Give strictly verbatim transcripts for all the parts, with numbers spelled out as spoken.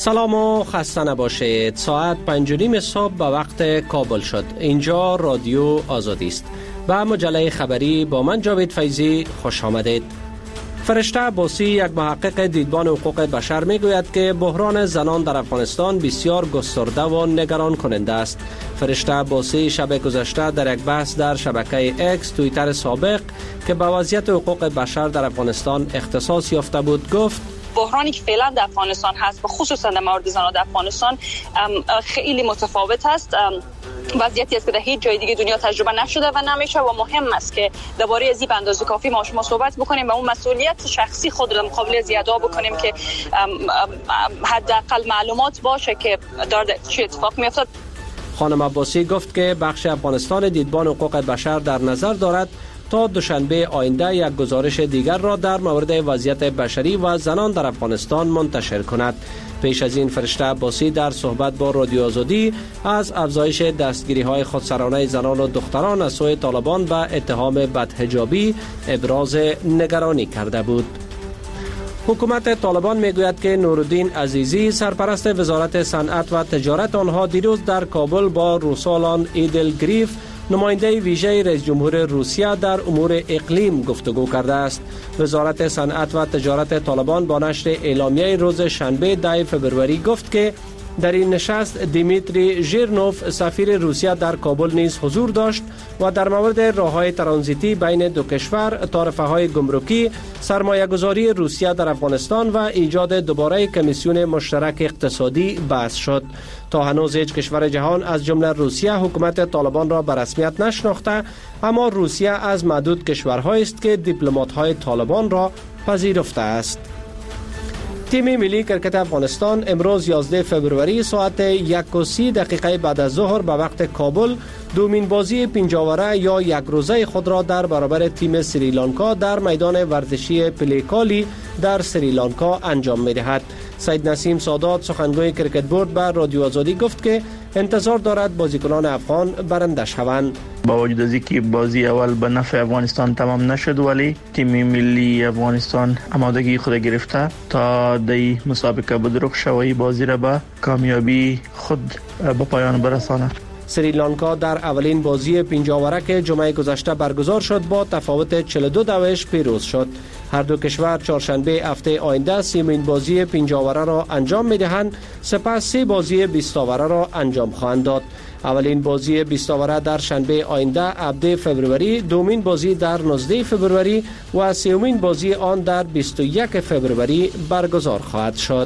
سلام و خسته نباشید. ساعت پنج و نیم صبح به وقت کابل شد. اینجا رادیو آزادی است و مجله خبری با من جاوید فیضی. خوش آمدید. فرشته عباسی، یک محقق دیدبان حقوق بشر، میگوید که بحران زنان در افغانستان بسیار گسترده و نگران کننده است. فرشته عباسی شب گذشته در یک بحث در شبکه اکس توییتر سابق که به وضعیت حقوق بشر در افغانستان اختصاص یافته بود گفت: بحرانی که فعلا در افغانستان هست و خصوصا در مورد زنان در افغانستان خیلی متفاوت است. وضعیتی است که در هیچ جای دیگه دنیا تجربه نشده و نمیشه و مهم است که درباره از این به اندازه کافی ما شما صحبت بکنیم و اون مسئولیت شخصی خود را مقابل از ادا بکنیم که حداقل معلومات باشه که داره چه اتفاق میافتد. خانم عباسی گفت که بخش افغانستان دیدبان حقوق بشر در نظر دارد تا دوشنبه آینده یک گزارش دیگر را در مورد وضعیت بشری و زنان در افغانستان منتشر کند. پیش از این فرشته عباسی در صحبت با رادیو آزادی از افزایش دستگیری های خودسرانه زنان و دختران از سوی طالبان به اتهام بدحجابی ابراز نگرانی کرده بود. حکومت طالبان میگوید که نورالدین عزیزی، سرپرست وزارت صنعت و تجارت آنها، دیروز در کابل با روسالان ایدلگریف، نماینده ویژه رئیس جمهور روسیه در امور اقلیم، گفتگو کرده است. وزارت صنعت و تجارت طالبان با نشر اعلامیه روز شنبه ده فوریه گفت که در این نشست دیمیتری ژیرنوف، سفیر روسیه در کابل نیز حضور داشت و در مورد راههای ترانزیتی بین دو کشور، تعرفه‌های گمرکی، سرمایه‌گذاری روسیه در افغانستان و ایجاد دوباره کمیسیون مشترک اقتصادی بحث شد. تا هنوز هیچ کشور جهان از جمله روسیه حکومت طالبان را به رسمیت نشناخته، اما روسیه از معدود کشورهایی است که دیپلمات‌های طالبان را پذیرفته است. تیم ملی کرکت افغانستان امروز یازده فوریه ساعت یک و سی دقیقه بعد از ظهر به وقت کابل دومین بازی پنجاوره یا یک روزه خود را در برابر تیم سریلانکا در میدان ورزشی پلیکالی در سریلانکا انجام می‌دهد. سید نسیم سادات، سخنگوی کرکت بورد، به رادیو آزادی گفت که انتظار دارد بازیکنان افغان برنده شوند. با وجود از اینکه بازی اول به نفع افغانستان تمام نشد، ولی تیم ملی افغانستان آمادگی خود گرفته تا در مسابقه بدرخ شوی بازی را به کامیابی خود به پایان برساند. سریلانکا در اولین بازی پنجاوره که جمعه گذشته برگزار شد با تفاوت چهل و دو دوش پیروز شد. هر دو کشور چهارشنبه هفته آینده سیمین بازی پنجاوره را انجام می‌دهند، سپس سه بازی بیست آوره را انجام خواهند داد. اولین بازی بیست آوره در شنبه آینده هفده فوریه، دومین بازی در نوزده فوریه و سومین بازی آن در بیست و یک فوریه برگزار خواهد شد.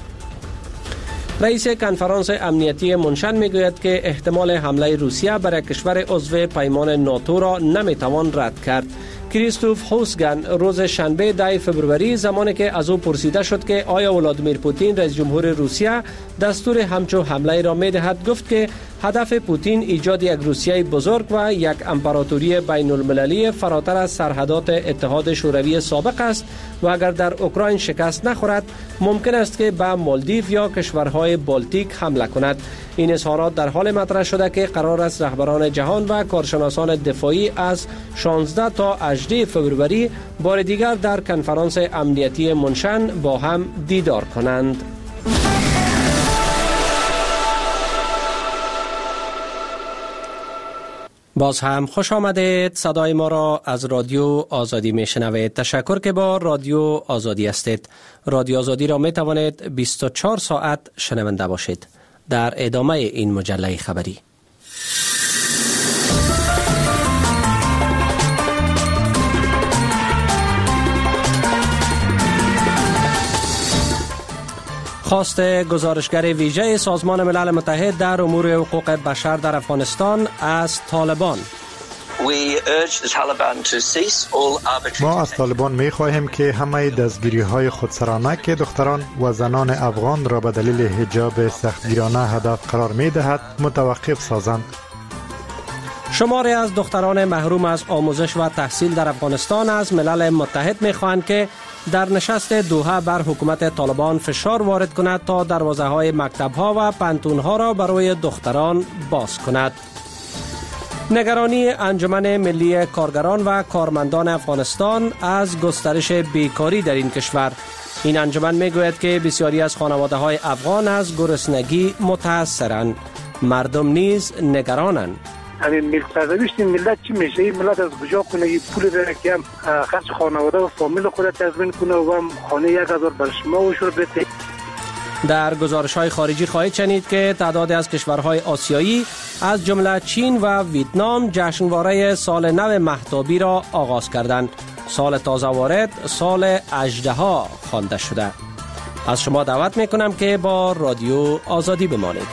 رئیس کنفرانس امنیتی منشن میگوید که احتمال حمله روسیه بر کشور عضو پیمان ناتو را نمیتوان رد کرد. کریستوف هوسگن روز شنبه ده فوریه، زمانی که از او پرسیده شد که آیا ولادیمیر پوتین رئیس جمهور روسیه دستور همچو حمله را میدهد، گفت که هدف پوتین ایجاد یک روسیه بزرگ و یک امپراتوری بین المللی فراتر از سرحدات اتحاد شوروی سابق است و اگر در اوکراین شکست نخورد ممکن است که به مالدیو یا کشورهای بالتیک حمله کند. این اظهارات در حال مطرح شده که قرار است رهبران جهان و کارشناسان دفاعی از شانزده تا هجده فوریه بار دیگر در کنفرانس امنیتی منشن با هم دیدار کنند. باز هم خوش آمدید. صدای ما را از رادیو آزادی می شنوید. تشکر که با رادیو آزادی هستید. رادیو آزادی را می توانید بیست و چهار ساعت شنونده باشید. در ادامه این مجله خبری، خواست گزارشگر ویژه سازمان ملل متحد در امور حقوق بشر در افغانستان از طالبان. ما از طالبان می خواهیم که همه دستگیری های خودسرانه که دختران و زنان افغان را به دلیل حجاب سختگیرانه هدف قرار می دهد متوقف سازند. شماری از دختران محروم از آموزش و تحصیل در افغانستان از ملل متحد می خواهند که در نشست دوحه بر حکومت طالبان فشار وارد کند تا دروازه های مکتب ها و پانتون ها را برای دختران باز کند. نگرانی انجمن ملی کارگران و کارمندان افغانستان از گسترش بیکاری در این کشور. این انجمن میگوید که بسیاری از خانواده های افغان از گرسنگی متاثرند. مردم نیز نگرانند. همین ملت سرنوشت ملت چی میشه؟ این ملت از کجا کنه این پول بره که هم خرج خانواده و فامیل خودت تضمین کنه و هم خانه یک هزار بر شما و شور بده. در گزارش‌های خارجی خواهید شنید که تعدادی از کشورهای آسیایی از جمله چین و ویتنام جشنواره سال نو مهتابی را آغاز کردند. سال تازه وارد سال اژدها خوانده شده. از شما دعوت میکنم که با رادیو آزادی بمانید.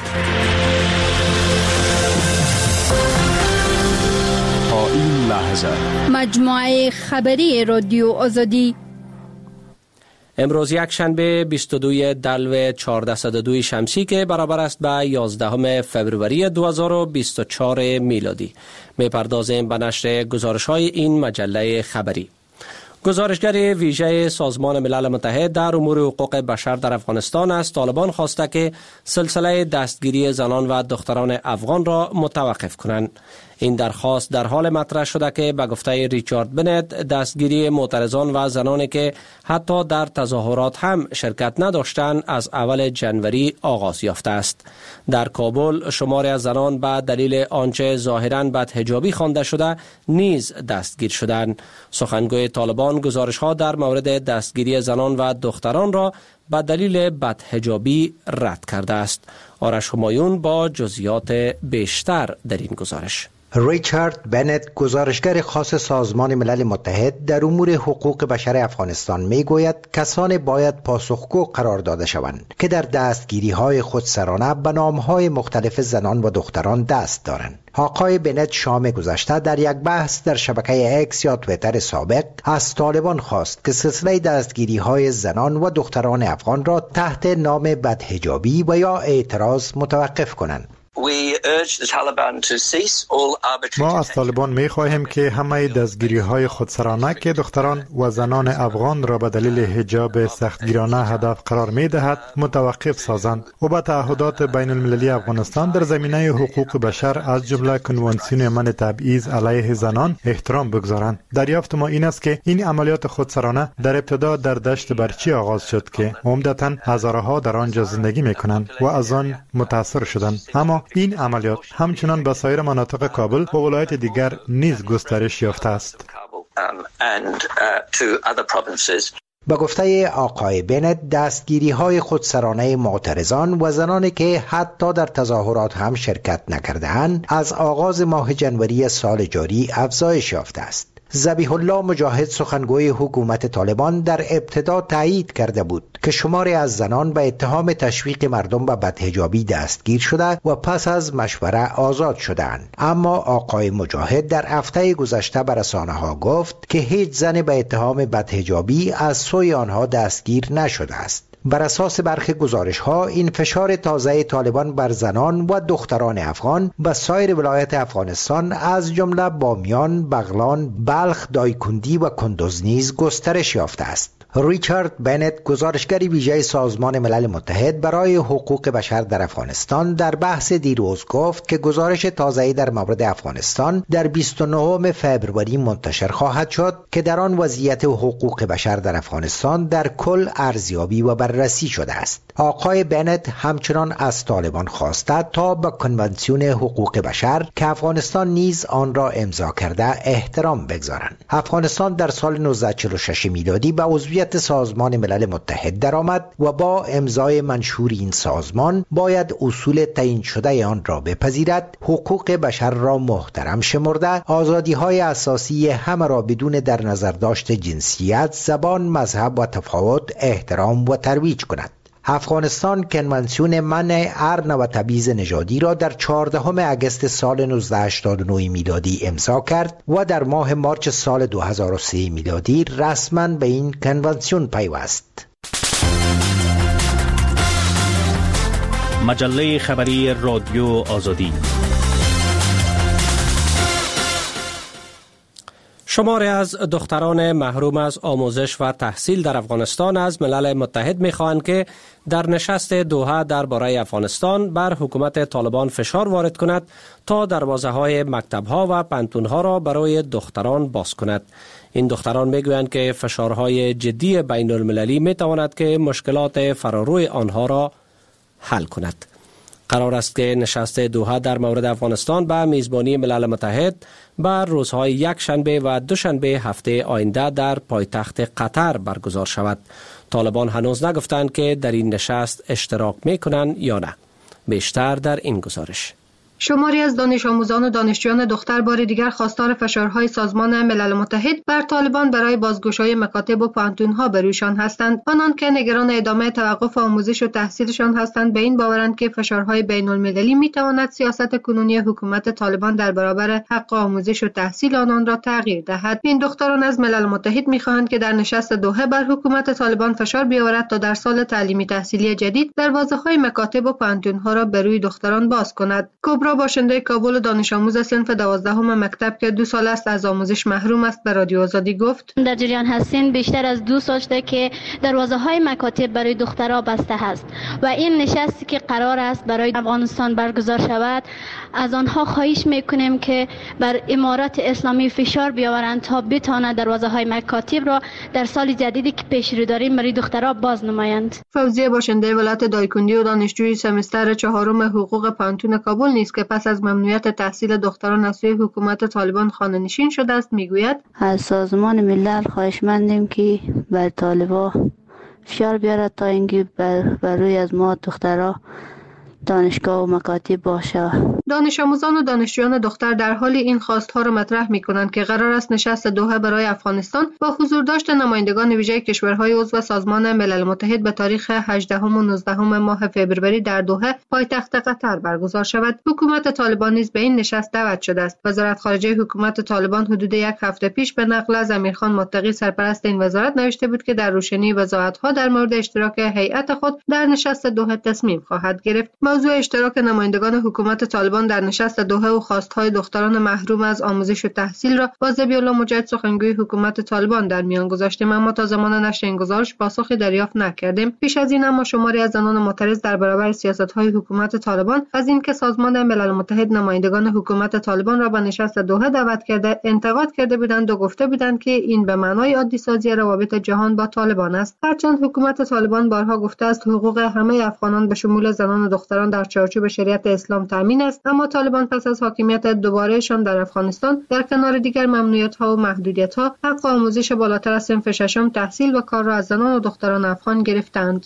تا این لحظه مجموعه خبری رادیو آزادی امروز یک شنبه بیست و دو دلو چهارصد و دو شمسی که برابر است به یازدهم فوریه دو هزار و بیست و چهار میلادی. میپردازیم به نشر گزارش‌های این مجله خبری. گزارشگر ویژه سازمان ملل متحد در امور حقوق بشر در افغانستان از طالبان خواسته که سلسله دستگیری زنان و دختران افغان را متوقف کنند. این درخواست در حال مطرح شده که به گفته ریچارد بنت دستگیری معترضان و زنانی که حتی در تظاهرات هم شرکت نداشتند از اول جنوری آغاز یافته است. در کابل شماری از زنان به دلیل آنچه ظاهراً بدحجابی خوانده شده نیز دستگیر شدند. سخنگوی طالبان گزارش‌ها در مورد دستگیری زنان و دختران را به دلیل بدحجابی رد کرده است. آرش همایون با جزئیات بیشتر در این گزارش. ریچارد بنت گزارشگر خاص سازمان ملل متحد در امور حقوق بشر افغانستان میگوید کسان باید پاسخگو قرار داده شوند که در دستگیری های خودسرانه به نام های مختلف زنان و دختران دست دارند. آقای بنت شام گذشته در یک بحث در شبکه اکس یا تویتر سابق از طالبان خواست که سلسله دستگیری های زنان و دختران افغان را تحت نام بدحجابی و یا اعتراض متوقف کنند. ما از طالبان می خواهیم که همه دستگیری های خودسرانه که دختران و زنان افغان را به دلیل حجاب سختگیرانه هدف قرار می دهد متوقف سازند و به تعهدات بین المللی افغانستان در زمینه حقوق بشر از جمله کنوانسیون منع تبعیض علیه زنان احترام بگذارند. دریافت ما این است که این عملیات خودسرانه در ابتدا در دشت برچی آغاز شد که عمدتاً هزارها در آنجا زندگی می کنند و از آن متاثر شدند، اما این عملیات همچنان به سایر مناطق کابل و ولایت دیگر نیز گسترش یافته است. با گفته آقای بنت دستگیری های خودسرانه معترضان و زنانی که حتی در تظاهرات هم شرکت نکرده‌اند از آغاز ماه جنوری سال جاری افزایش یافته است. ذبیح الله مجاهد سخنگوی حکومت طالبان در ابتدا تایید کرده بود که شماری از زنان به اتهام تشویق مردم به بدحجابی دستگیر شده و پس از مشوره آزاد شدند. اما آقای مجاهد در هفته گذشته به رسانه‌ها گفت که هیچ زن به اتهام بدحجابی از سوی آنها دستگیر نشده است. بر اساس برخی گزارش‌ها این فشار تازه طالبان بر زنان و دختران افغان به سایر ولایت افغانستان از جمله بامیان، بغلان، بلخ، دایکندی و کندز نیز گسترش یافته است. ریچارد بنت گزارشگر ویژه سازمان ملل متحد برای حقوق بشر در افغانستان در بحث دیروز گفت که گزارش تازه‌ای در مورد افغانستان در بیست و نهم فوریه منتشر خواهد شد که در آن وضعیت حقوق بشر در افغانستان در کل ارزیابی و بررسی شده است. آقای بنت همچنان از طالبان خواسته تا به کنوانسیون حقوق بشر که افغانستان نیز آن را امضا کرده احترام بگذارند. افغانستان در سال نوزده چهل و شش میلادی به عضویت سازمان ملل متحد درآمد و با امضای منشور این سازمان باید اصول تعیین شده آن را بپذیرد، حقوق بشر را محترم شمرده، آزادی‌های اساسی همه را بدون در نظر داشت جنسیت، زبان، مذهب و تفاوت احترام و ترویج کند. افغانستان کنوانسیون منع ارن و تبعیض نژادی را در چهاردهم اگست سال نوزده هشتاد و نه میلادی امضا کرد و در ماه مارچ سال دو هزار و سه میلادی رسما به این کنوانسیون پیوست. مجله خبری رادیو آزادی. شماری از دختران محروم از آموزش و تحصیل در افغانستان از ملل متحد می‌خواهند که در نشست دوحه درباره افغانستان بر حکومت طالبان فشار وارد کند تا دروازه‌های مکتب‌ها و پانتون‌ها را برای دختران باز کند. این دختران میگویند که فشارهای جدی بین المللی میتواند که مشکلات فراروی آنها را حل کند. قرار است که نشست دوحه در مورد افغانستان به میزبانی ملل متحد بر روزهای یک شنبه و دوشنبه هفته آینده در پایتخت قطر برگزار شود. طالبان هنوز نگفتند که در این نشست اشتراک میکنند یا نه. بیشتر در این گزارش. شماری از دانش آموزان و دانشجویان دختر بار دیگر خواستار فشارهای سازمان ملل متحد بر طالبان برای بازگشایی مکاتب و پانتون‌ها بر رویشان هستند. آنان که نگران ادامه توقف آموزش و تحصیلشان هستند به این باورند که فشارهای بین المللی میتواند سیاست کنونی حکومت طالبان در برابر حق آموزش و تحصیل آنان را تغییر دهد. این دختران از ملل متحد میخواهند که در نشست دوحه بر حکومت طالبان فشار بیاورد تا در سال تعلیمی تحصیلی جدید دروازه‌های مکاتب و پانتون‌ها را بر روی دختران باز کند. کبرا باشنده کابل دانش آموز صنف دوازدهم مکتب که دو سال است از آموزش محروم است به رادیو آزادی گفت: در جریان هستیم بیشتر از دو سال شده که دروازه های مکاتب برای دخترها بسته است و این نشستی که قرار است برای افغانستان برگزار شود از آنها خواهش میکنیم که بر امارات اسلامی فشار بیاورند تا بتواند دروازه های مکاتب را در سال جدیدی که پیش رو داریم برای دخترها باز نمایند. فوزیه باشنده ولایت دایکندی و دانشجوی سمستر چهارم حقوق پانتون کابل نیست که پس از ممنوعیت تحصیل دختران از سوی حکومت طالبان خانه‌نشین شده است میگوید: از سازمان ملل خواهشمندیم که بر طالبان فشار بیارد تا اینکه بر, بر روی از ما دخترها دانشگاه و مکاتب باشه. دانش آموزان و دانشجویان دختر در حال این خواستها را مطرح می‌کنند که قرار است نشست دوحه برای افغانستان با حضور داشت نمایندگان ویژه کشورهای عضو سازمان ملل متحد به تاریخ هجدهم و نوزدهم ماه فوریه در دوحه پایتخت قطر برگزار شود. حکومت طالبان نیز به این نشست دعوت شده است. وزارت خارجه حکومت طالبان حدود یک هفته پیش به نقل از امیرخان متقی سرپرست این وزارت نوشته بود که در روشنی وضاحت‌ها در مورد اشتراک هیئت خود در نشست دوحه تصمیم خواهد گرفت. موضوع اشتراک نمایندگان حکومت طالبان در نشست دوحه و خواستهای دختران محروم از آموزش و تحصیل را با ذبی‌الله مجاهد سخنگوی حکومت طالبان در میان گذاشتیم، اما تا زمان نشر این گزارش پاسخی دریافت نکردیم. پیش از این اما شماری از زنان معترض در برابر سیاست‌های حکومت طالبان از اینکه سازمان ملل متحد نمایندگان حکومت طالبان را به نشست دوحه دعوت کرده انتقاد کرده بودند و گفته بودند که این به معنای عادی سازی روابط جهان با طالبان است. هرچند حکومت طالبان بارها گفته است حقوق همه افغانان به شمول زنان و دختران در چارچوب شریعت اسلام تامین است، اما طالبان پس از حاکمیت دوبارهشان در افغانستان در کنار دیگر ممنوعیت‌ها و محدودیت‌ها حق آموزش بالاتر از صنف ششم تحصیل و کار را از زنان و دختران افغان گرفتند.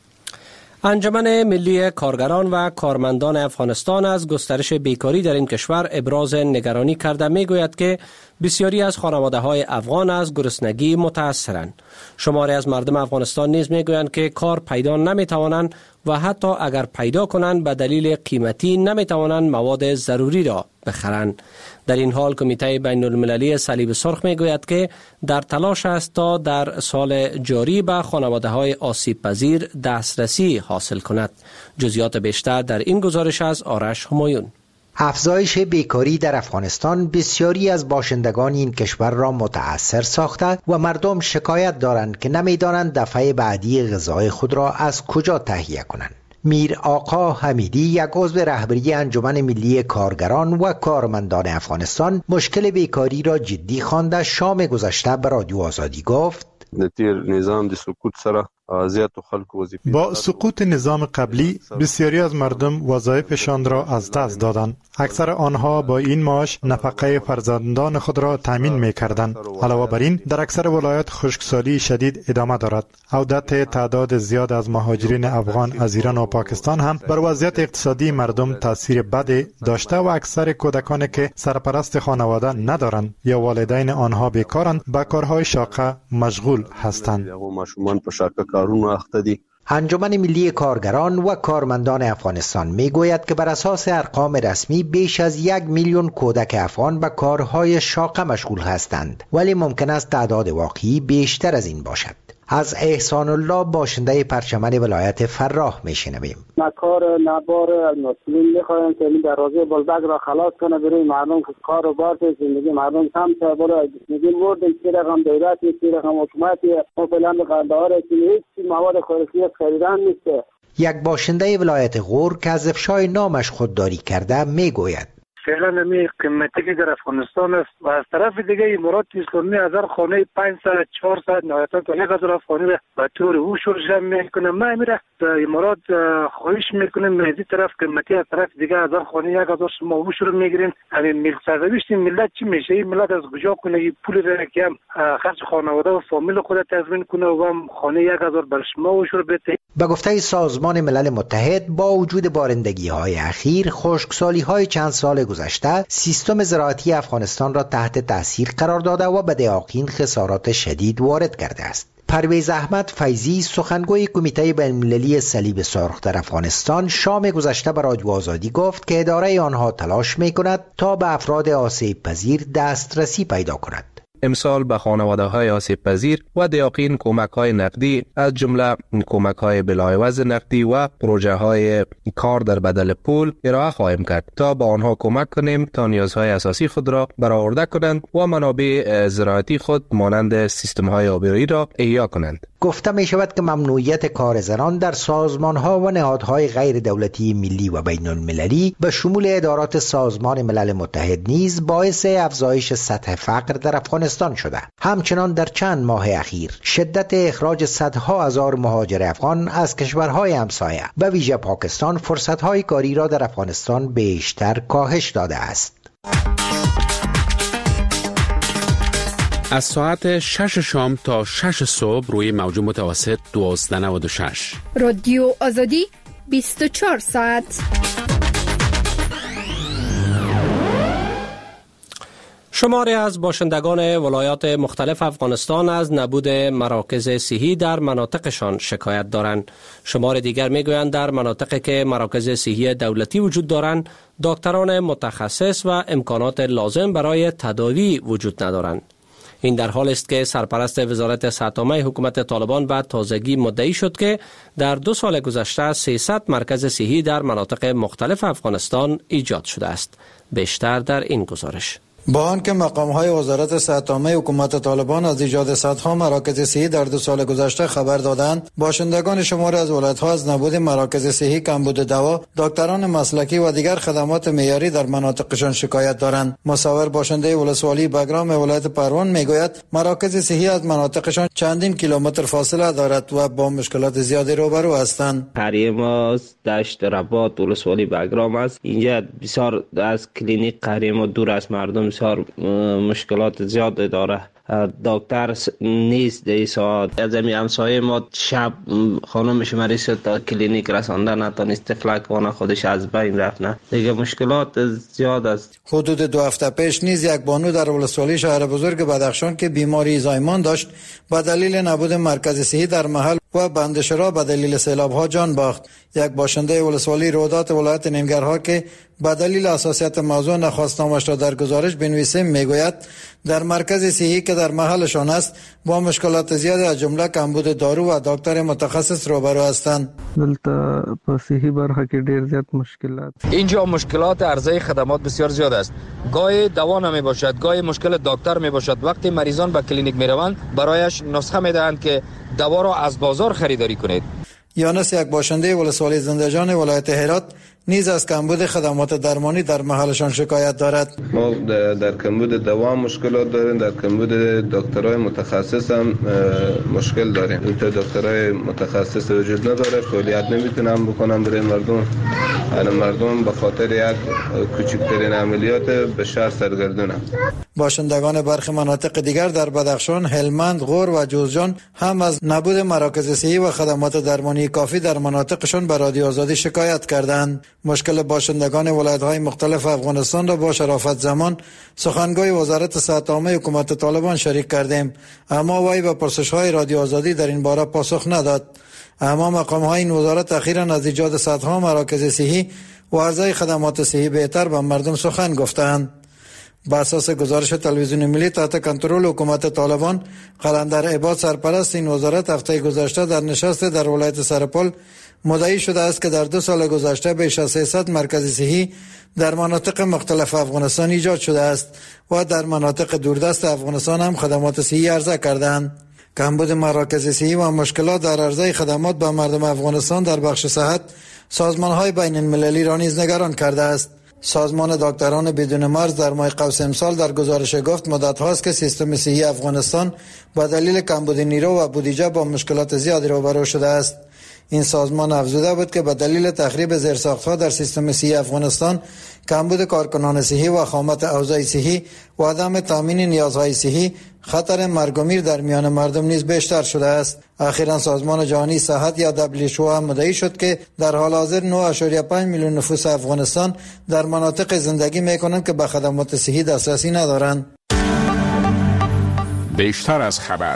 انجمن ملی کارگران و کارمندان افغانستان از گسترش بیکاری در این کشور ابراز نگرانی کرده میگوید که بسیاری از خانواده‌های افغان از گرسنگی متأثرند. شماری از مردم افغانستان نیز میگویند که کار پیدا نمیتوانند و حتی اگر پیدا کنند به دلیل قیمتی نمیتوانند مواد ضروری را بخرند. در این حال کمیته بین المللی صلیب سرخ میگوید که در تلاش است تا در سال جاری به خانواده‌های آسیب پذیر دسترسی حاصل کند. جزئیات بیشتر در این گزارش از آرش همایون. افزایش بیکاری در افغانستان بسیاری از باشندگان این کشور را متأثر ساخته و مردم شکایت دارند که نمی‌دانند دفعه بعدی غذای خود را از کجا تهیه کنند. میر آقا حمیدی، یک عضو رهبری انجمن ملی کارگران و کارمندان افغانستان، مشکل بیکاری را جدی خوانده شام گذشته به رادیو آزادی گفت: نظام د سقوط سره با سقوط نظام قبلی بسیاری از مردم وظایفشان را از دست دادند. اکثر آنها با این معاش نفقه فرزندان خود را تامین می‌کردند. علاوه بر این در اکثر ولایات خشکسالی شدید ادامه دارد. عودت تعداد زیاد از مهاجرین افغان از ایران و پاکستان هم بر وضعیت اقتصادی مردم تاثیر بد داشته و اکثر کودکانی که سرپرست خانواده ندارند یا والدین آنها بیکارند به کارهای شاقه مشغول هستند. انجمن ملی کارگران و کارمندان افغانستان میگوید که بر اساس ارقام رسمی بیش از یک میلیون کودک افغان به کارهای شاقه مشغول هستند، ولی ممکن است تعداد واقعی بیشتر از این باشد. از احسان الله باشنده پرچمن ولایت فراه میشنویم. مکار نبار مسئولین میخوایم که این دروازه بلبک را خلاص کنه برای مردم که کار و بار زندگی مردم کم شه. برای زندگی مردن چی رقم دولتی چی رقم حکومتی ما فعلا قرارداد که هیچ مواد خوراکی خریدن نیست. یک باشنده ولایت غور که از افشای نامش خودداری کرده میگوید فعلا نمی قیمتی که در افغانستان است و از طرف دیگه مراد اسلامی هزار خانه پانصد چهارصد نهایتا تا یک هزار خانه به طور او شرجه میکنه. ما میره مراد خواهش میکنیم از این طرف قیمتی از طرف دیگه هزار خانه یک هزار شما او شروع میگیرین. همین ملت سرنوشت ملت چی میشه؟ این ملت از کجا کنه این پول را که هم خرج خانواده و فامیل خود تضمین کنه و هم خانه یک هزار بر شما او شروع بده. به گفته سازمان ملل متحد با وجود بارندگی های اخیر، خشکسالی های چند سال گذشته سیستم زراعتی افغانستان را تحت تاثیر قرار داده و به دهاقین خسارات شدید وارد کرده است. پرویز احمد فیضی سخنگوی کمیته بین‌المللی صلیب سرخ در افغانستان شام گذشته به رادیو آزادی گفت که اداره آنها تلاش می‌کند تا به افراد آسیب پذیر دسترسی پیدا کند. امسال به خانواده‌های آسیب پذیر و دهاقین کمک‌های نقدی از جمله کمک‌های بلاعوض نقدی و پروژه‌های کار در بدل پول ارائه خواهیم کرد تا به آنها کمک کنیم تا نیازهای اساسی خود را برآورده کنند و منابع زراعتی خود مانند سیستم‌های آبیاری را احیا کنند. گفته می شود که ممنوعیت کار زنان در سازمان‌ها و نهادهای غیر دولتی ملی و بین المللی به شمول ادارات سازمان ملل متحد نیز باعث افزایش سطح فقر در افغانستان شده. همچنان در چند ماه اخیر شدت اخراج صدها هزار مهاجر افغان از کشورهای همسایه و ویژه پاکستان فرصت‌های کاری را در افغانستان بیشتر کاهش داده است. از ساعت شش شام تا شش صبح روی موج متوسط دوازده نود و شش رادیو آزادی بیست و چهار ساعت. شماری از باشندگان ولایات مختلف افغانستان از نبود مراکز صحی در مناطقشان شکایت دارند. شمار دیگر میگویند در مناطقی که مراکز صحی دولتی وجود دارند، دکتران متخصص و امکانات لازم برای تداوی وجود ندارند. این در حال است که سرپرست وزارت صحت عامه حکومت طالبان به تازگی مدعی شد که در دو سال گذشته سیصد مرکز صحی در مناطق مختلف افغانستان ایجاد شده است. بیشتر در این گزارش. با آنکه مقام‌های وزارت صحت عامه حکومت طالبان از ایجاد صدها مراکز صحی در دو سال گذشته خبر دادند، باشندگان شماری از ولایت‌ها از نبود مراکز صحی، کمبود دوا، دکتران مسلکی و دیگر خدمات معیاری در مناطقشان شکایت دارند. مصور باشنده ولسوالی بگرام ولایت پروان میگوید مراکز صحی از مناطقشان چندین کیلومتر فاصله دارد و با مشکلات زیادی روبرو هستند. قریه ما دشت رباط ولسوالی بگرام است. اینجا بسیار از کلینیک قریه ما دور از مردم، بسیار مشکلات زیاد داره. دکتر نیست در ساعت. از این همسایه ما شب خانمش مریض شد تا کلینیک رسانده نتونست، فلک وانه خودش از بین رفت. نه دیگه مشکلات زیاد است. حدود دو هفته پیش نیز یک بانو در ولسوالی شهر بزرگ بدخشان که بیماری زایمان داشت به دلیل نبود مرکز صحی در محل و بندشرا به دلیل سیلاب ها جان باخت. یک باشنده ولسوالی رودات ولایت ننگرها که به دلیل حساسیت موضوع نخواستنامش را در گزارش بنویسیم میگوید در مرکز صحی که در محلشان است با مشکلات زیادی از جمله کمبود دارو و دکتر متخصص روبرو هستند. دلته په صحی برخه کې ډیر زیات مشکلات. اینجا مشکلات عرضه خدمات بسیار زیاد است. گاهی دوا نمی باشد، گاهی مشکل دکتر می باشد. وقتی مریضان به کلینیک می روند برایش نسخه می دهند که دوا را از بازار خریداری کنید. یانس یک باشنده ولسوالی زنده‌جان ولایت هرات نیز از کمبود خدمات درمانی در محلشان شکایت دارد. ما در کمبود دوا مشکلات داریم، در کمبود دکترای متخصص هم مشکل داریم. این دکترای متخصص وجود نداره، فعالیت نمیتونن بکنن برای مردم. الان مردم به خاطر یک کوچکترین عملیات به شهر سرگردونن. باشندگان برخی مناطق دیگر در بدخشان، هلمند، غور و جوزجان هم از نبود مراکز صحی و خدمات درمانی کافی در مناطقشان به رادیو آزادی شکایت کردند. مشکل باشندگان ولایت‌های مختلف افغانستان را با شرافت زمان سخنگوی وزارت صحت عامه حکومت طالبان شریک کردیم، اما وی به پرسش‌های رادیو آزادی در این باره پاسخ نداد. اما مقام‌های این وزارت اخیراً از ایجاد صدها مراکز صحی و عرضه خدمات صحی بهتر به مردم سخن گفتند. با اساس گزارش تلویزیون ملی تحت کنترل حکومت طالبان، قلندر عباد سرپرست این وزارت هفته گذشته در نشست در ولایت سرپل مدعی شده است که در دو سال گذشته بیش از سیصد مرکز صحی در مناطق مختلف افغانستان ایجاد شده است و در مناطق دوردست افغانستان هم خدمات صحی عرضه کردند. کمبود مراکز صحی و مشکلات در عرضه خدمات به مردم افغانستان در بخش صحت سازمان‌های بین المللی را نیز نگران کرده است. سازمان دکتران بدون مرز در ماه قوس امسال در گزارش گفت مدت هاست که سیستم صحی افغانستان با دلیل کمبود نیرو و بودجه با مشکلات زیادی روبرو شده است. این سازمان افزوده بود که به دلیل تخریب زیرساخت‌ها در سیستم صحی افغانستان، کمبود کارکنان صحی و خامات اوضاع صحی و عدم تامین نیازهای صحی، خطر مرگ و میر در میان مردم نیز بیشتر شده است. اخیراً سازمان جهانی صحت یا دبلیو اچ او مدعی شد که در حال حاضر نه ممیز پنج میلیون نفوس افغانستان در مناطق زندگی می‌کنند که به خدمات صحی دسترسی ندارند. بیشتر از خبر.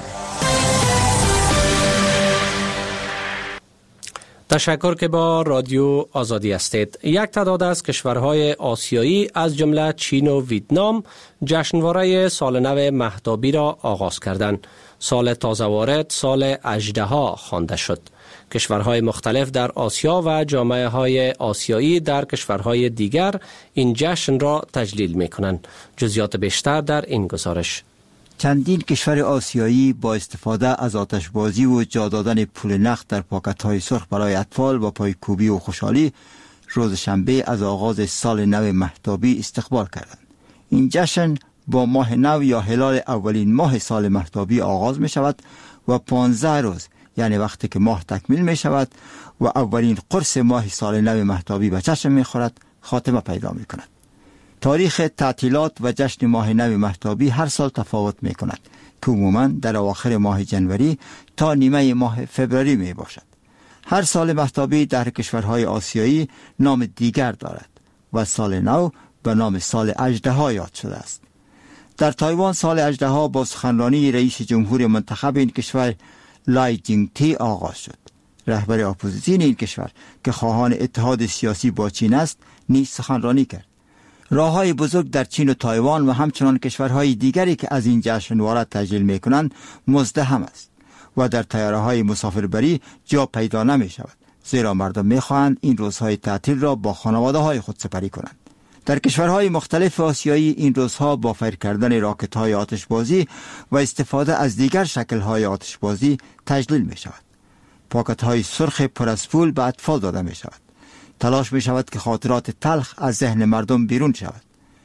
تشکر که با رادیو آزادی هستید. یک تعداد از کشورهای آسیایی از جمله چین و ویتنام جشنواره سال نو مهتابی را آغاز کردند. سال تازه وارد سال اژدها خوانده شد. کشورهای مختلف در آسیا و جامعه های آسیایی در کشورهای دیگر این جشن را تجلیل می کنند. جزئیات بیشتر در این گزارش. چندین کشور آسیایی با استفاده از آتشبازی و جا دادن پول نقد در پاکت‌های سرخ برای اطفال با پایکوبی و خوشحالی روز شنبه از آغاز سال نو مهتابی استقبال کردند. این جشن با ماه نو یا هلال اولین ماه سال مهتابی آغاز می شود و پانزده روز، یعنی وقتی که ماه تکمیل می شود و اولین قرص ماه سال نو مهتابی به چشم می خورد، خاتمه پیدا می کند. تاریخ تعطیلات و جشن ماه نو مهتابی هر سال تفاوت می کند که عموماً در اواخر ماه جنوری تا نیمه ماه فوریه می باشد. هر سال مهتابی در کشورهای آسیایی نام دیگر دارد و سال نو به نام سال اژدها یاد شده است. در تایوان سال اژدها با سخنرانی رئیس جمهور منتخب این کشور لای جینگتی آغاز شد. رهبر اپوزیسیون این کشور که خواهان اتحاد سیاسی با چین است نیز سخنرانی کرد. راههای بزرگ در چین و تایوان و همچنان کشورهای دیگری که از این جشنواره تجلیل میکنند مزدحم است و در طیاره‌های مسافربری جا پیدا نمی شود، زیرا مردم میخواهند این روزهای تعطیل را با خانواده‌های خود سپری کنند. در کشورهای مختلف آسیایی این روزها با فیر کردن راکت‌های آتشبازی و استفاده از دیگر شکل‌های آتشبازی تجلیل می شود. پاکت‌های سرخ پر از پول به اطفال داده می شود. تلاش می شود که خاطرات تلخ از ذهن مردم بیرون شود.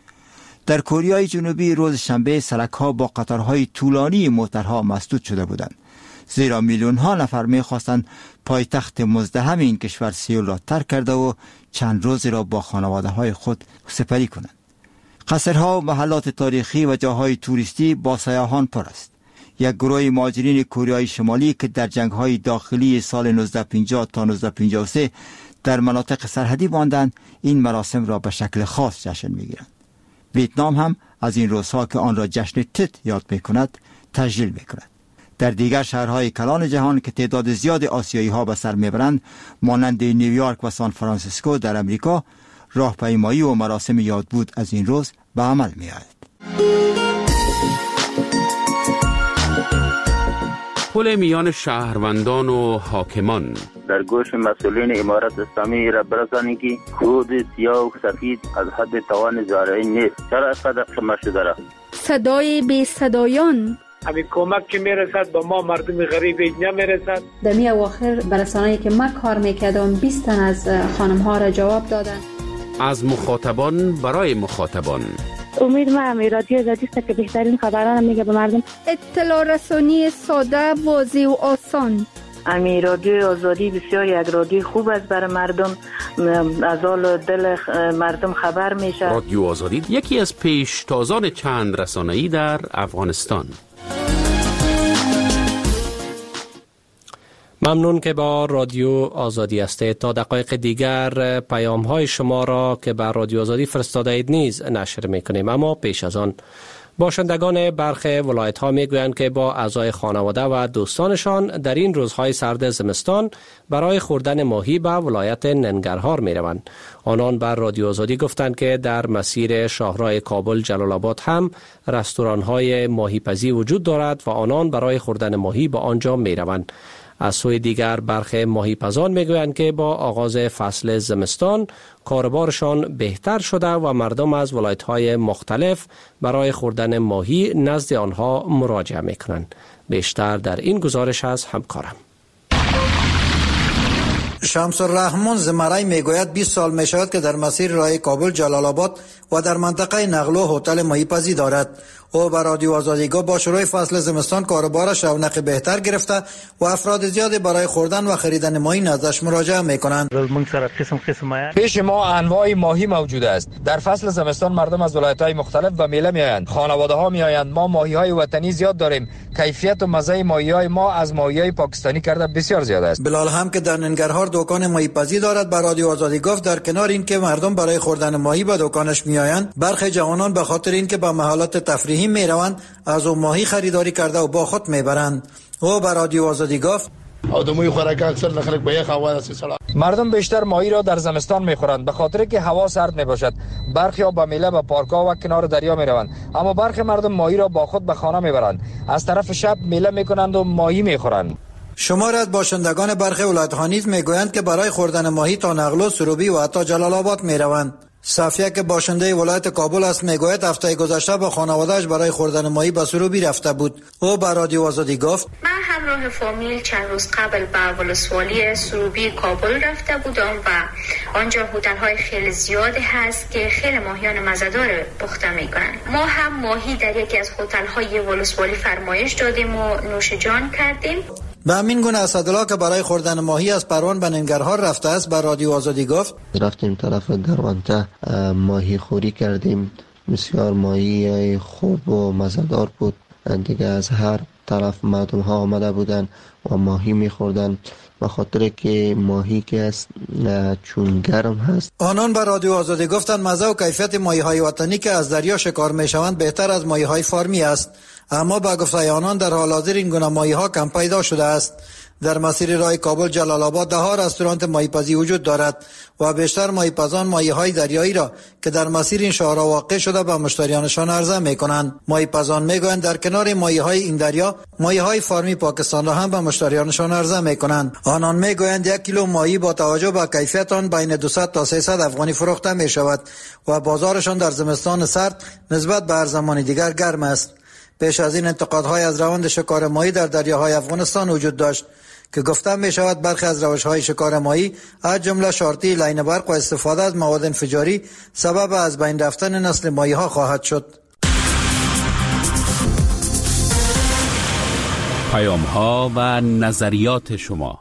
در کره جنوبی روز شنبه سرک‌ها با قطارهای طولانی موترها مسدود شده بودند، زیرا میلیون ها نفر می خواستند پایتخت مزدحم این کشور سئول را ترک کرده و چند روزی را با خانواده های خود سپری کنند. قصرها و محلات تاریخی و جاهای توریستی با سیاحان پر است. یک گروه مهاجرین کره شمالی که در جنگ‌های داخلی سال نوزده پنجاه تا نوزده پنجاه و سه در مناطق سرحدی ماندند، این مراسم را به شکل خاص جشن می‌گیرند. ویتنام هم از این روزها که آن را جشن تت یاد می‌کند تجلیل می‌کند. در دیگر شهرهای کلان جهان که تعداد زیاد آسیایی‌ها به سر می‌برند، مانند نیویورک و سان فرانسیسکو در امریکا، راهپیمایی و مراسم یادبود از این روز به عمل می‌آید. پل میان شهروندان و حاکمان در گوش مسئولین امارت اسلامی را برسانید که خود سیاه و سفید از حد توان زارعی نیست. چرا اینقدر شما شده را؟ صدای بی صدایان، همین کمک که میرسد به ما مردم غریب نمیرسد. در می اواخر برسانه‌ای که من کار میکردم بیست تن از خانم ها را جواب دادن. از مخاطبان برای مخاطبان. امید ما امی رادیو آزادی است که بهترین خبران میگه به مردم. اطلاع رسانی ساده، واضح و آسان. امی رادیو آزادی بسیار یک رادیو خوب است برای مردم، از حال دل مردم خبر میشه. رادیو آزادی یکی از پیشتازان چند رسانه‌ای در افغانستان. ممنون که با رادیو آزادی هستید. تا دقایق دیگر پیام های شما را که بر رادیو آزادی فرستاده اید نیز نشر میکنیم، اما پیش از آن باشندگان برخی ولایت‌ها می‌گویند که با اعضای خانواده و دوستانشان در این روزهای سرد زمستان برای خوردن ماهی به ولایت ننگرهار می‌روند. آنان بر رادیو آزادی گفتند که در مسیر شاهراه کابل جلال آباد هم رستوران‌های ماهیپزی وجود دارد و آنان برای خوردن ماهی به آنجا می‌روند. از سوی دیگر برخی ماهیپزان میگویند که با آغاز فصل زمستان کاربارشان بهتر شده و مردم از ولایت‌های مختلف برای خوردن ماهی نزد آنها مراجعه میکنند. بیشتر در این گزارش از همکارم. شمس الرحمن زمرای میگوید بیست سال می شود که در مسیر راه کابل جلال آباد و در منطقه نقلو هتل ماهیپزی دارد. او بر رادیو آزادی گفت با شروع فصل زمستان کاروبارش رونق بهتر گرفته و افراد زیادی برای خوردن و خریدن ماهی نزدش مراجعه میکنند. پیش ما انواع ماهی موجود است. در فصل زمستان مردم از ولایت‌های مختلف به میله میآیند. خانواده‌ها میآیند. ما ماهی‌های وطنی زیاد داریم. کیفیت و مزه ماهی‌های ما از ماهی‌های پاکستانی کرده بسیار زیاد است. بلال هم که در ننگرهار دکان ماهیپزی دارد بر رادیو آزادی گفت در کنار این که مردم برای خوردن ماهی به دکانش میآیند، برخی جوانان به خاطر اینکه به محلات تفریحی میروند از اون ماهی خریداری کرده و با خود میبرند. او بر رادیو آزادی گفت آدمای خوراک اکثر نخلق به یک هوا است سلام. مردم بیشتر ماهی را در زمستان میخورند به خاطر که هوا سرد میباشد. برخی ها به میله به پارک‌ها و کنار دریا میروند، اما برخی مردم ماهی را با خود به خانه میبرند. از طرف شب میله میکنند و ماهی میخورند. شمار از باشندگان برخی ولایت‌ها نیز میگویند که برای خوردن ماهی تا نقلو، سروبی و حتی جلال آباد میروند. صفیه که باشنده ولایت کابل است میگوید هفته گذشته با خانواده‌اش برای خوردن ماهی به سروبی رفته بود. او بر رادیو آزادی گفت من همراه فامیل چند روز قبل به ولسوالی سروبی کابل رفته بودم و آنجا هتل‌های خیلی زیادی هست که خیلی ماهیان مزه‌دار پخته میکنن. ما هم ماهی در یکی از هتل‌های ولسوالی فرمایش دادیم و نوش جان کردیم. به همین گونه اسدالله که برای خوردن ماهی از پروان به ننگرهار رفته است بر رادیو آزادی گفت رفتیم طرف دروانته ماهی خوری کردیم. بسیار ماهی خوب و مزه‌دار بود. دیگه از هر طرف مردم ها آمده بودن و ماهی میخوردن به خاطر که ماهی که است چون گرم هست. آنان بر رادیو آزادی گفتند مزه و کیفیت ماهی های وطنی که از دریا شکار میشوند بهتر از ماهی های فارمی است، اما با گفته آنان در حال حاضر این گونه ماهی ها کم پیدا شده است. در مسیر راه کابل جلال آباد ده ها رستوران ماهیپزی وجود دارد و بیشتر ماهیپزان ماهی‌های دریایی را که در مسیر این شهرها واقع شده به مشتریانشان عرضه می‌کنند. ماهیپزان می‌گویند در کنار ماهی‌های این دریا، ماهی‌های فارمی پاکستان را هم به مشتریانشان عرضه می‌کنند. آنان می‌گویند یک کیلو ماهی با توجه به کیفیت آن بین دویست تا سیصد افغانی فروخته می‌شود و بازارشان در زمستان سرد نسبت به هر زمان دیگر گرم است. پیش از این انتقادهای از روند شکار ماهی در دریاهای افغانستان وجود داشت که گفته می شود برخی از روش‌های شکار ماهی از جمله شارتی، لین برق و استفاده از مواد انفجاری سبب از بین رفتن نسل ماهی‌ها خواهد شد. پیام‌ها و نظریات شما.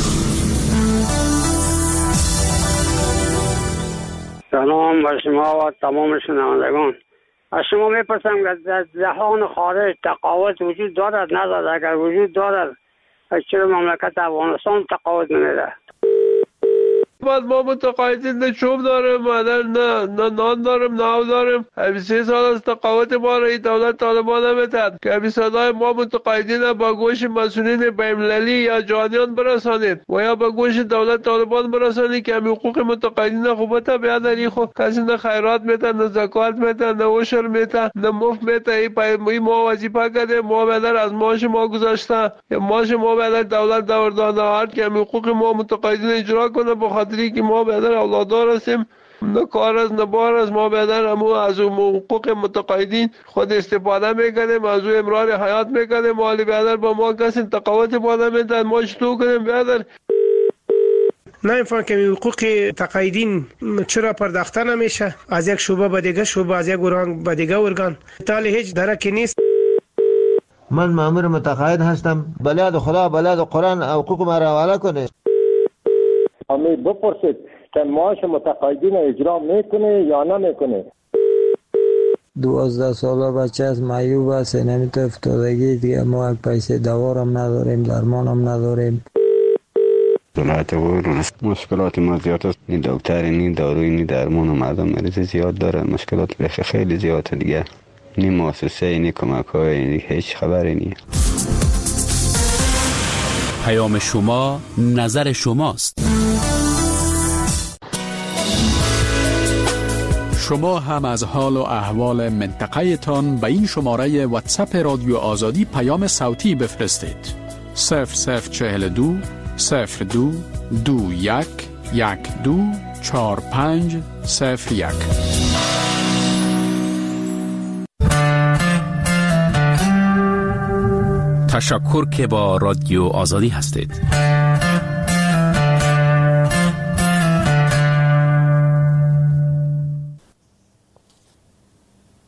سلام بر شما و تمام شنوندگان. از شما میپرسم که در جهان خارج تقاوت وجود دارد ندارد؟ اگر وجود دارد چرا مملکت افغانستان تقاوت نمیده؟ بعد ما متقاعدین نه چوب داریم مادر نه نه نان داریم نه آب داریم. سه سال از تقاوت ما را دولت طالبان نمیداد که صدای ما متقاعدین با گوش مسئولین بین‌المللی یا جهانیان برسانید و یا با گوش دولت طالبان برسانید که حقوق متقاعدین خوبت بیاد. این خو کسی نه خیرات میده نه زکات میده نه عشر میده نه مفت میده. این پای ما وظیفه کرده ما بدر از ماش ما گذاشته ماش ما بدر دولت داوردانه هر که حقوق ما متقاعدین اجرا کنه به خاطر که ما بدر اولادار هستیم. نه کار از نه بار از ما بدر اما از حقوق متقاعدین خود استفاده میکنیم، از او امرار حیات میکنیم. مالی بدر با ما کسی تقاوت بالا میدن ما چطور کنیم بدر؟ نمیفهم که حقوق تقاعدین چرا پرداخته نمیشه از یک شعبه به دیگه شعبه، از یک ارگان به دیگه ارگان، تالی هیچ درکی نیست. من مأمور متقاعد هستم، بلاد خدا بلاد قرآن حقوق ما را حواله کنه. امی بپرسید که معاش متقاعدین اجرا میکنه یا نمیکنه. دوازده ساله بچه از معیوب است، نمیتو افتادگی دیگه ما یک پیسه دوارم نداریم، درمانم نداریم. دولت مشکلات ما زیاد است، نی دکتر نی داروی نی درمان و مردم مریض زیاد داره، مشکلات بخی خیلی زیاده دیگه. نی مؤسسه نی کمک های هیچ خبری نی. پیام شما نظر شماست. شما هم از حال و احوال منطقه تان به این شماره واتساپ رادیو آزادی پیام صوتی بفرستید. صفر صفر چهل دو صفر دو دو یک یک دو چهار پنج صفر یک. تشکر که با رادیو آزادی هستید.